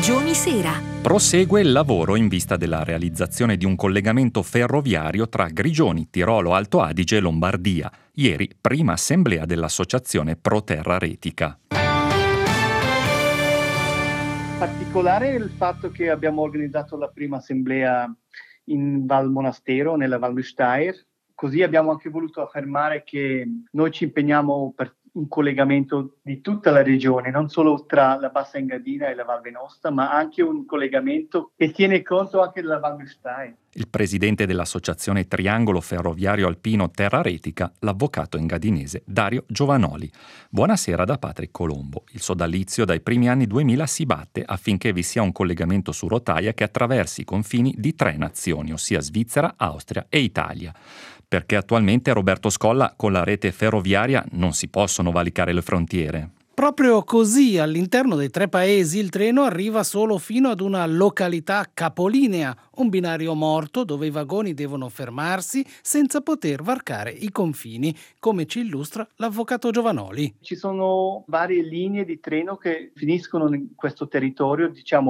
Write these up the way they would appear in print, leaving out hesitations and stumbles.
Regioni Sera. Prosegue il lavoro in vista della realizzazione di un collegamento ferroviario tra Grigioni, Tirolo Alto Adige e Lombardia. Ieri, prima assemblea dell'associazione Pro Terra Retica. Particolare è il fatto che abbiamo organizzato la prima assemblea in Val Monastero, nella Val Müstair. Così abbiamo anche voluto affermare che noi ci impegniamo per un collegamento di tutta la regione, non solo tra la Bassa Engadina e la Val Venosta, ma anche un collegamento che tiene conto anche della Val Müstair. Il presidente dell'associazione Triangolo Ferroviario Alpino Terra Retica, l'avvocato engadinese Dario Giovanoli. Buonasera da Patrick Colombo. Il sodalizio dai primi anni 2000 si batte affinché vi sia un collegamento su rotaia che attraversi i confini di 3 nazioni, ossia Svizzera, Austria e Italia. Perché attualmente, Roberto Scolla, con la rete ferroviaria non si possono valicare le frontiere. Proprio così, all'interno dei 3 paesi il treno arriva solo fino ad una località capolinea, un binario morto dove i vagoni devono fermarsi senza poter varcare i confini, come ci illustra l'avvocato Giovanoli. Ci sono varie linee di treno che finiscono in questo territorio,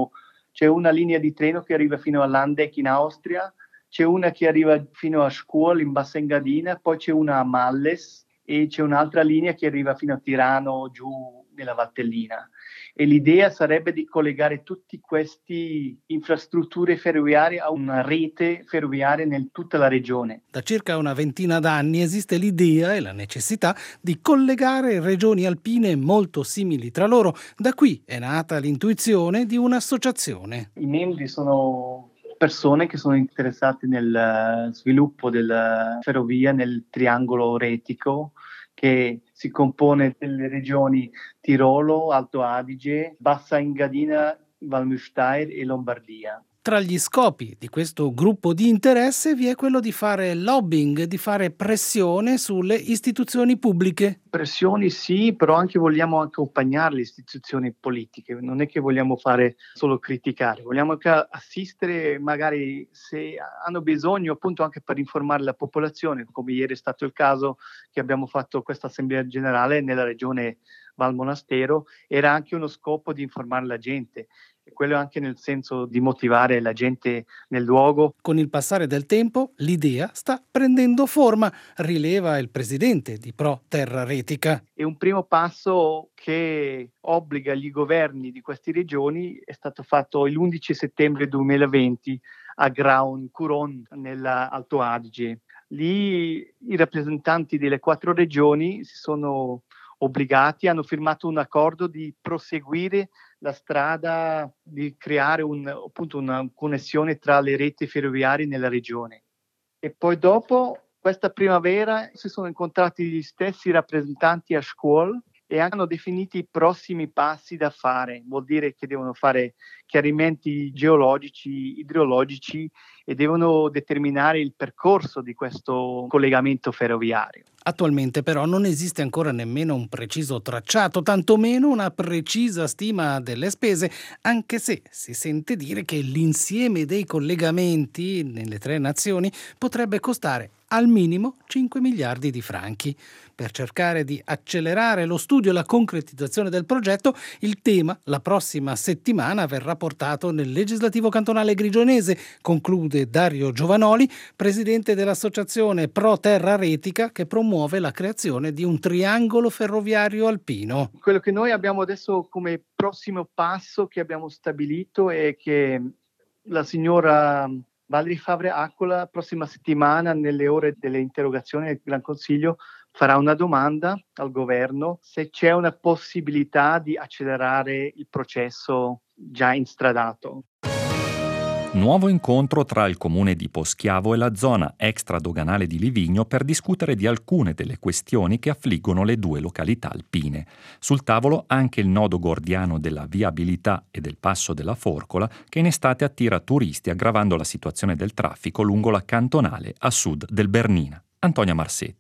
c'è una linea di treno che arriva fino a Landeck in Austria, c'è una che arriva fino a Scuol in Bassa Engadina, poi c'è una a Malles e c'è un'altra linea che arriva fino a Tirano, giù nella Valtellina. E l'idea sarebbe di collegare tutte queste infrastrutture ferroviarie a una rete ferroviaria in tutta la regione. Da circa una ventina d'anni esiste l'idea e la necessità di collegare regioni alpine molto simili tra loro. Da qui è nata l'intuizione di un'associazione. I membri sono persone che sono interessate nel sviluppo della ferrovia nel triangolo retico, che si compone delle regioni Tirolo, Alto Adige, Bassa Engadina, Val Müstair e Lombardia. Tra gli scopi di questo gruppo di interesse vi è quello di fare lobbying, di fare pressione sulle istituzioni pubbliche. Pressioni sì, però vogliamo accompagnare le istituzioni politiche, non è che vogliamo fare solo criticare, vogliamo anche assistere magari se hanno bisogno, appunto anche per informare la popolazione, come ieri è stato il caso che abbiamo fatto questa assemblea generale nella regione Val Monastero, era anche uno scopo di informare la gente. E quello anche nel senso di motivare la gente nel luogo. Con il passare del tempo l'idea sta prendendo forma, rileva il presidente di Pro Terra Retica. E un primo passo che obbliga gli governi di queste regioni è stato fatto l'11 settembre 2020 a Graun-Curon, nell'Alto Adige. Lì i rappresentanti delle 4 regioni si sono obbligati, hanno firmato un accordo di proseguire la strada di creare una connessione tra le reti ferroviarie nella regione. E poi dopo, questa primavera, si sono incontrati gli stessi rappresentanti a Scuol e hanno definito i prossimi passi da fare. Vuol dire che devono fare chiarimenti geologici, idrologici e devono determinare il percorso di questo collegamento ferroviario. Attualmente però non esiste ancora nemmeno un preciso tracciato, tantomeno una precisa stima delle spese, anche se si sente dire che l'insieme dei collegamenti nelle 3 nazioni potrebbe costare al minimo 5 miliardi di franchi. Per cercare di accelerare lo studio e la concretizzazione del progetto, il tema la prossima settimana verrà portato nel legislativo cantonale grigionese, conclude Dario Giovanoli, presidente dell'associazione Pro Terra Retica, che promuove la creazione di un triangolo ferroviario alpino. Quello che noi abbiamo adesso come prossimo passo che abbiamo stabilito è che la signora Valerie Favre-Accola la prossima settimana, nelle ore delle interrogazioni del Gran Consiglio, farà una domanda al governo se c'è una possibilità di accelerare il processo già instradato. Nuovo incontro tra il comune di Poschiavo e la zona extradoganale di Livigno per discutere di alcune delle questioni che affliggono le 2 località alpine. Sul tavolo anche il nodo gordiano della viabilità e del passo della Forcola, che in estate attira turisti aggravando la situazione del traffico lungo la cantonale a sud del Bernina. Antonia Marsetti.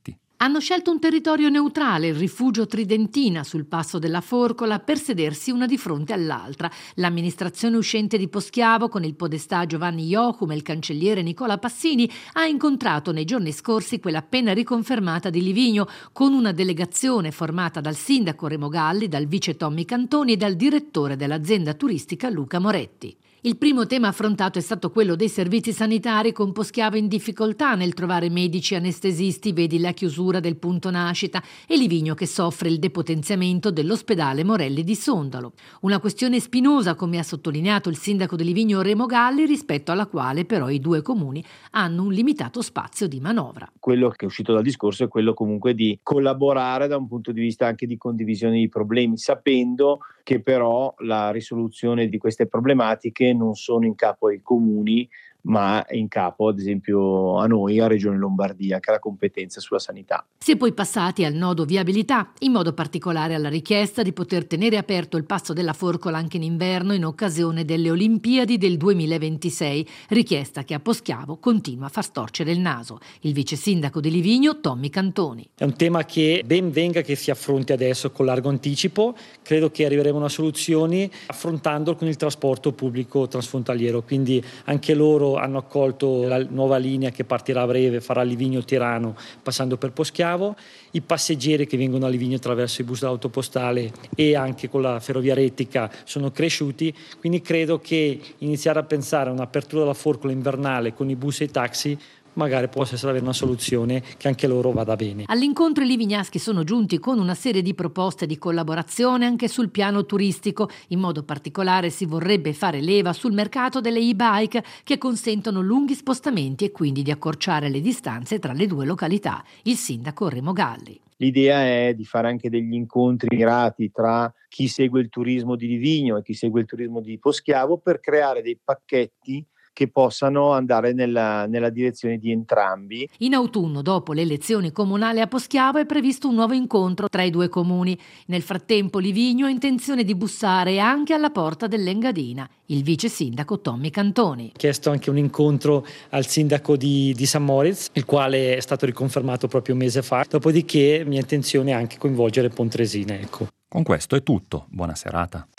Hanno scelto un territorio neutrale, il rifugio Tridentina sul passo della Forcola, per sedersi una di fronte all'altra. L'amministrazione uscente di Poschiavo, con il podestà Giovanni Jochum e il cancelliere Nicola Passini, ha incontrato nei giorni scorsi quella appena riconfermata di Livigno, con una delegazione formata dal sindaco Remo Galli, dal vice Tommy Cantoni e dal direttore dell'azienda turistica Luca Moretti. Il primo tema affrontato è stato quello dei servizi sanitari, con Poschiavo in difficoltà nel trovare medici anestesisti, vedi la chiusura del punto nascita, e Livigno che soffre il depotenziamento dell'ospedale Morelli di Sondalo. Una questione spinosa, come ha sottolineato il sindaco di Livigno Remo Galli, rispetto alla quale però i due comuni hanno un limitato spazio di manovra. Quello che è uscito dal discorso è quello comunque di collaborare da un punto di vista anche di condivisione di problemi, sapendo che però la risoluzione di queste problematiche non sono in capo ai comuni, ma in capo ad esempio a noi, a Regione Lombardia, che ha la competenza sulla sanità. Si è poi passati al nodo viabilità, in modo particolare alla richiesta di poter tenere aperto il passo della Forcola anche in inverno in occasione delle Olimpiadi del 2026, richiesta che a Poschiavo continua a far storcere il naso. Il vice sindaco di Livigno, Tommy Cantoni. È un tema che ben venga che si affronti adesso con largo anticipo. Credo che arriveremo a una soluzione affrontandolo con il trasporto pubblico transfrontaliero, quindi anche loro hanno accolto la nuova linea che partirà a breve, farà Livigno-Tirano passando per Poschiavo. I passeggeri che vengono a Livigno attraverso i bus dell'autopostale e anche con la ferrovia retica sono cresciuti, quindi credo che iniziare a pensare a un'apertura della Forcola invernale con i bus e i taxi magari possa essere una soluzione che anche loro vada bene. All'incontro i livignaschi sono giunti con una serie di proposte di collaborazione anche sul piano turistico. In modo particolare si vorrebbe fare leva sul mercato delle e-bike, che consentono lunghi spostamenti e quindi di accorciare le distanze tra le due località. Il sindaco Remo Galli. L'idea è di fare anche degli incontri mirati tra chi segue il turismo di Livigno e chi segue il turismo di Poschiavo, per creare dei pacchetti che possano andare nella direzione di entrambi. In autunno, dopo le elezioni comunali a Poschiavo, è previsto un nuovo incontro tra i due comuni. Nel frattempo Livigno ha intenzione di bussare anche alla porta dell'Engadina. Il vice sindaco Tommy Cantoni. Ho chiesto anche un incontro al sindaco di St. Moritz, il quale è stato riconfermato proprio un mese fa. Dopodiché mia intenzione è anche coinvolgere Pontresina. Ecco. Con questo è tutto. Buona serata.